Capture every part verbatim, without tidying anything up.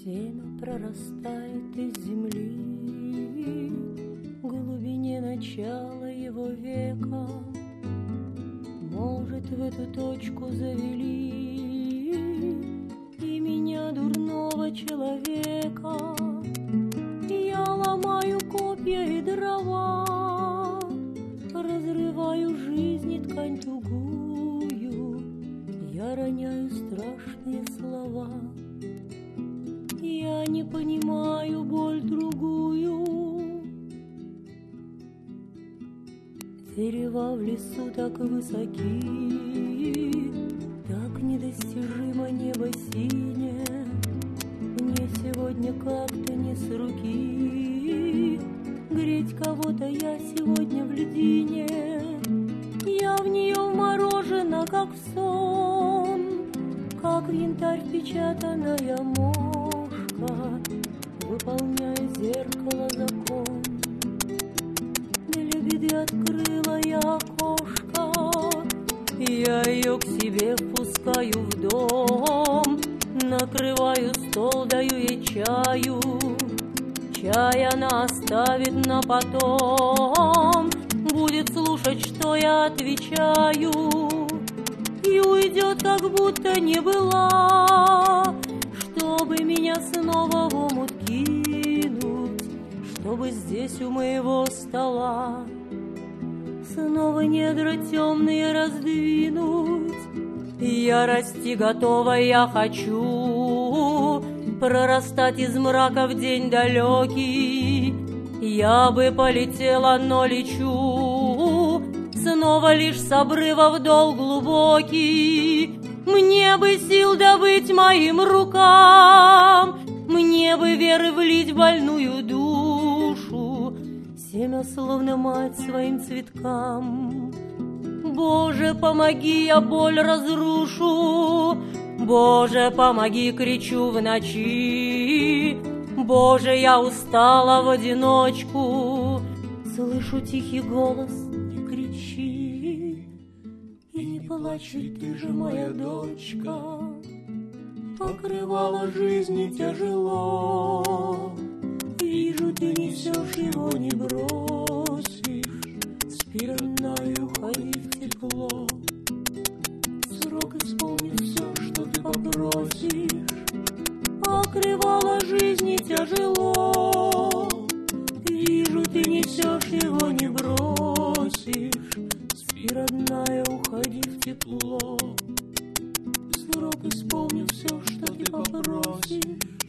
Семя прорастает из земли в глубине начала его века. Может, в эту точку завели и меня, дурного человека. Я ломаю копья и дрова, разрываю жизни ткань тугую, я роняю страшные слова. Я не понимаю боль другую. Дерева в лесу так высоки, так недостижимо небо синее. Мне сегодня как-то не с руки греть кого-то, я сегодня в льдине. Я в нее вморожена, как в сон, как в янтарь впечатанная мошка, выполняя зеркало закон. Для беды открыла я окошко, я ее к себе впускаю в дом, накрываю стол, даю ей чаю. Чай она оставит на потом, будет слушать, что я отвечаю, и уйдет, как будто не была, чтобы меня снова в омут кинуть, чтобы здесь у моего стола снова недра темные раздвинуть. Я расти готова, я хочу прорастать из мрака в день далекий. Я бы полетела, но лечу снова лишь с обрыва вдоль глубокий. Мне бы сил добыть моим рукам, мне бы веры влить в больную душу, семя словно мать своим цветкам. Боже, помоги, я боль разрушу, Боже, помоги, кричу в ночи. Боже, я устала в одиночку, слышу тихий голос: не кричи и не плачь, ведь ты же моя дочка. Покрывало жизни тяжело, вижу, ты несешь его, не бросишь. Спи, родная, уходи в тепло, срок исполнит все, что ты попросишь. Покрывало жизни тяжело, вижу, ты несешь его, не бросишь. Спи, родная, уходи в тепло, срок исполню все, что ты попросишь.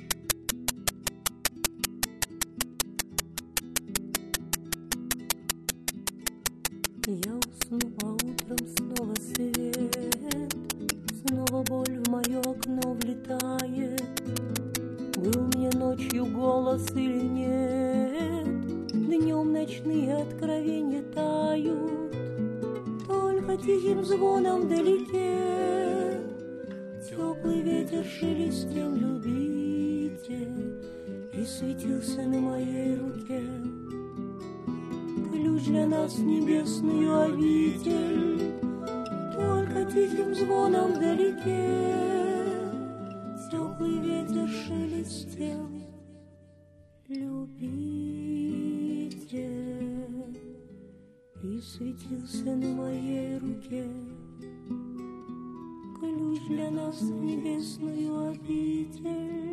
Я усну, а утром снова свет, снова боль в мое окно влетает. Был мне ночью голос или нет, днем ночные откровения тают, только тихим звоном вдалеке теплый ветер шелестел любитель и светился на моей руке. Ключ для нас небесную обитель, только тихим звоном вдалеке теплый ветер шелестел любитель и светился на моей руке. Ключ для нас небесную обитель.